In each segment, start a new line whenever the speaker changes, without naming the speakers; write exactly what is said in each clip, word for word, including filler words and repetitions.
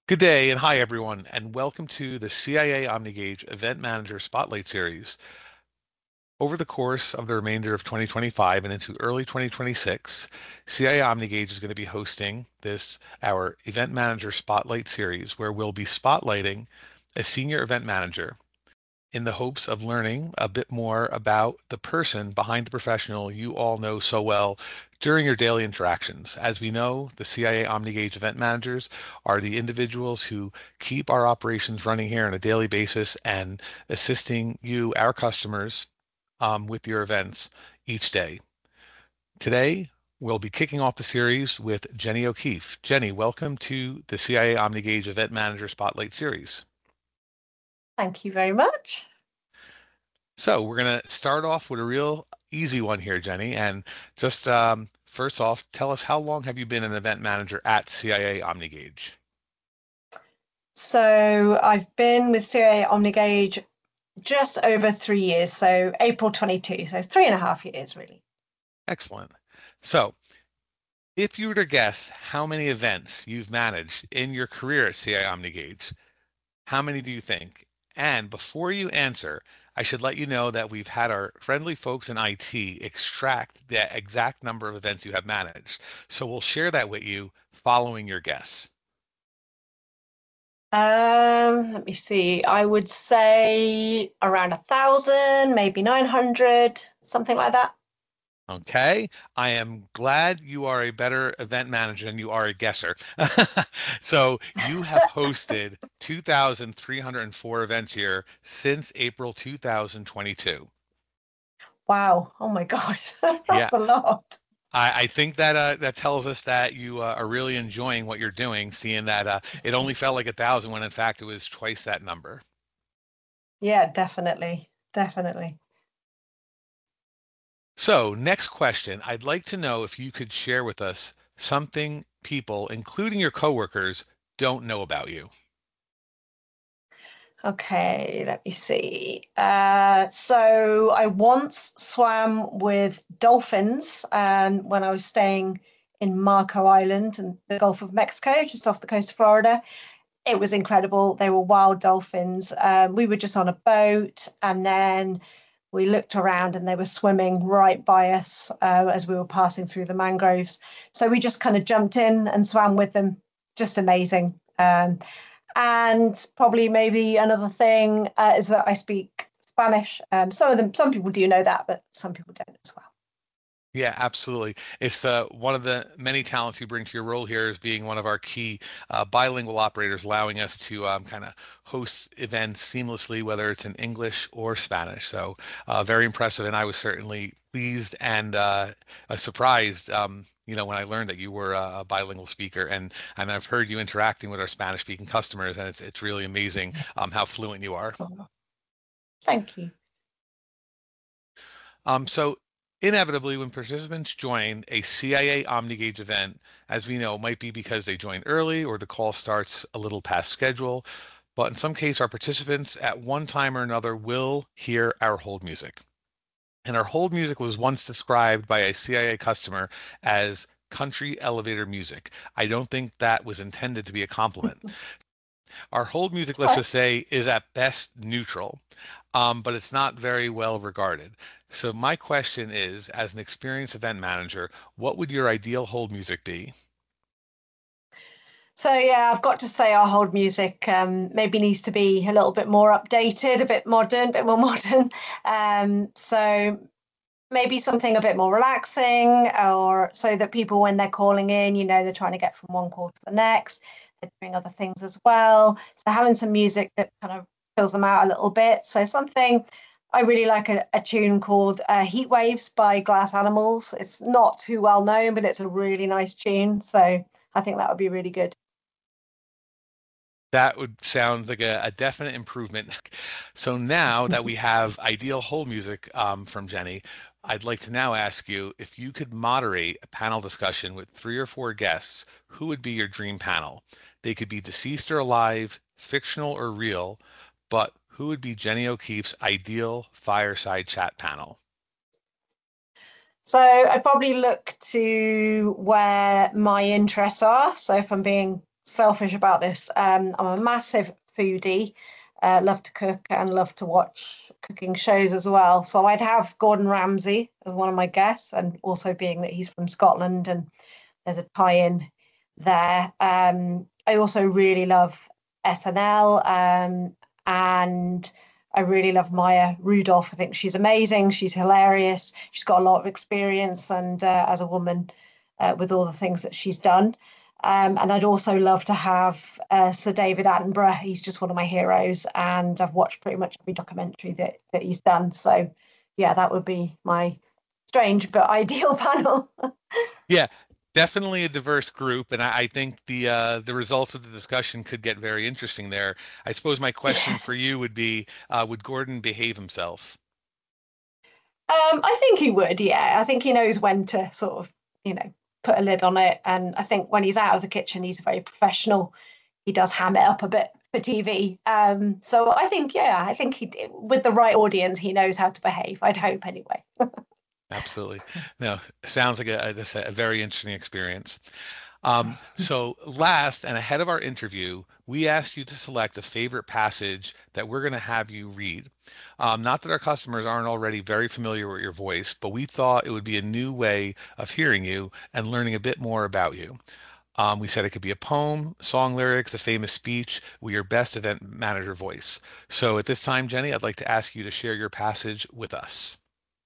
Good day and hi everyone, and welcome to the C I A OmniGauge Event Manager Spotlight Series. Over the course of the remainder of twenty twenty-five and into early twenty twenty-six, C I A OmniGauge is going to be hosting this, our Event Manager Spotlight Series, where we'll be spotlighting a senior event manager in the hopes of learning a bit more about the person behind the professional you all know so well during your daily interactions. As we know, the C I A OmniGauge event managers are the individuals who keep our operations running here on a daily basis and assisting you, our customers, um, with your events each day. Today, we'll be kicking off the series with Jenny O'Keefe. Jenny, welcome to the C I A OmniGauge Event Manager Spotlight Series.
Thank you very much.
So we're going to start off with a real easy one here, Jenny. And just um, first off, tell us, how long have you been an event manager at C I A OmniGauge?
So I've been with C I A OmniGauge just over three years, so April twenty-two, so three and a half years really.
Excellent. So if you were to guess how many events you've managed in your career at C I A OmniGauge, how many do you think? And before you answer, I should let you know that we've had our friendly folks in I T extract the exact number of events you have managed. So we'll share that with you following your guess.
Um, let me see. I would say around a thousand, maybe nine hundred, something like that.
Okay, I am glad you are a better event manager than you are a guesser. So you have hosted two thousand three hundred four events here since April two thousand twenty-two.
Wow. Oh my gosh.
Yeah,
That's a lot.
I, I think that uh, that tells us that you uh, are really enjoying what you're doing, seeing that uh, it only felt like a thousand when in fact it was twice that number.
Yeah, definitely. Definitely.
So, next question. I'd like to know if you could share with us something people, including your coworkers, don't know about you.
Okay, let me see. Uh, so I once swam with dolphins um, when I was staying in Marco Island and the Gulf of Mexico, just off the coast of Florida. It was incredible. They were wild dolphins. Um, we were just on a boat, and then we looked around and they were swimming right by us uh, as we were passing through the mangroves. So we just kind of jumped in and swam with them. Just amazing. Um, and probably maybe another thing uh, is that I speak Spanish. Um, some of them, some people do know that, but some people don't as well.
Yeah, absolutely. It's uh, one of the many talents you bring to your role here as being one of our key uh, bilingual operators, allowing us to um, kind of host events seamlessly, whether it's in English or Spanish. So uh, very impressive. And I was certainly pleased and uh, uh, surprised, um, you know, when I learned that you were a, a bilingual speaker. And and I've heard you interacting with our Spanish-speaking customers, and it's it's really amazing um, how fluent you are.
Oh, thank you.
Um, so inevitably, when participants join a C I A OmniGauge event, as we know, might be because they joined early or the call starts a little past schedule. But in some case, our participants at one time or another will hear our hold music. And our hold music was once described by a C I A customer as country elevator music. I don't think that was intended to be a compliment. Our hold music, let's
Right.
just say, is at best neutral, um, but it's not very well regarded. So my question is, as an experienced event manager, what would your ideal hold music be?
So yeah, I've got to say our hold music um, maybe needs to be a little bit more updated, a bit modern, a bit more modern. Um, so maybe something a bit more relaxing, or so that people, when they're calling in, you know, they're trying to get from one call to the next. They're doing other things as well. So having some music that kind of fills them out a little bit. So something I really like a, a tune called uh, Heat Waves by Glass Animals. It's not too well known, but it's a really nice tune. So I think that would be really good.
That would sound like a, a definite improvement. So now that we have ideal hold music um, from Jenny, I'd like to now ask you if you could moderate a panel discussion with three or four guests, who would be your dream panel? They could be deceased or alive, fictional or real, but who would be Jenny O'Keefe's ideal fireside chat panel?
So I'd probably look to where my interests are. So if I'm being selfish about this. Um, I'm a massive foodie, uh, love to cook and love to watch cooking shows as well. So I'd have Gordon Ramsay as one of my guests, and also being that he's from Scotland and there's a tie-in there. Um, I also really love S N L, um, and I really love Maya Rudolph. I think she's amazing. She's hilarious. She's got a lot of experience, and uh, as a woman, uh, with all the things that she's done. Um, and I'd also love to have uh, Sir David Attenborough. He's just one of my heroes, and I've watched pretty much every documentary that that he's done. So, yeah, that would be my strange but ideal panel.
Yeah, definitely a diverse group, and I, I think the uh, the results of the discussion could get very interesting there. I suppose my question
Yeah.
for you would be, uh, would Gordon behave himself?
Um, I think he would, yeah. I think he knows when to sort of, you know, put a lid on it. And I think when he's out of the kitchen, he's very professional. He does ham it up a bit for T V. Um, so I think, yeah, I think he with the right audience, he knows how to behave. I'd hope anyway.
Absolutely. No, sounds like a, a, a very interesting experience. Um, so last and ahead of our interview, we asked you to select a favorite passage that we're going to have you read. Um, not that our customers aren't already very familiar with your voice, but we thought it would be a new way of hearing you and learning a bit more about you. Um, we said it could be a poem, song lyrics, a famous speech with your best event manager voice. So at this time, Jenny, I'd like to ask you to share your passage with us.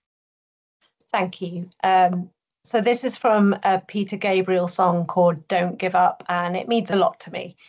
Thank you. Um, so this is from a Peter Gabriel song called Don't Give Up, and it means a lot to me.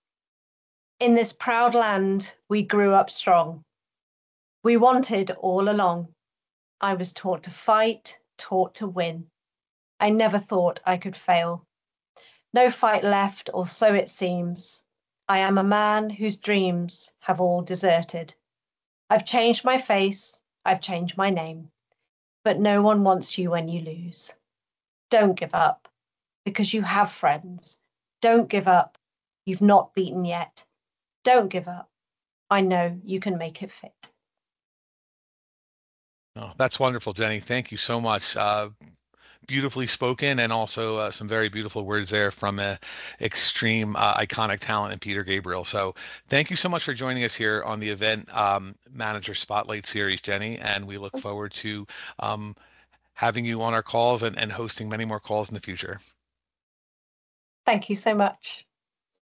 In this proud land, we grew up strong. We wanted all along. I was taught to fight, taught to win. I never thought I could fail. No fight left, or so it seems. I am a man whose dreams have all deserted. I've changed my face, I've changed my name, but no one wants you when you lose. Don't give up, because you have friends. Don't give up. You've not beaten yet. Don't give up. I know you can make it fit.
Oh, that's wonderful, Jenny. Thank you so much. Uh, beautifully spoken, and also uh, some very beautiful words there from a extreme uh, iconic talent in Peter Gabriel. So thank you so much for joining us here on the Event um, Manager Spotlight Series, Jenny, and we look forward to um, having you on our calls and, and hosting many more calls in the future.
Thank you so much.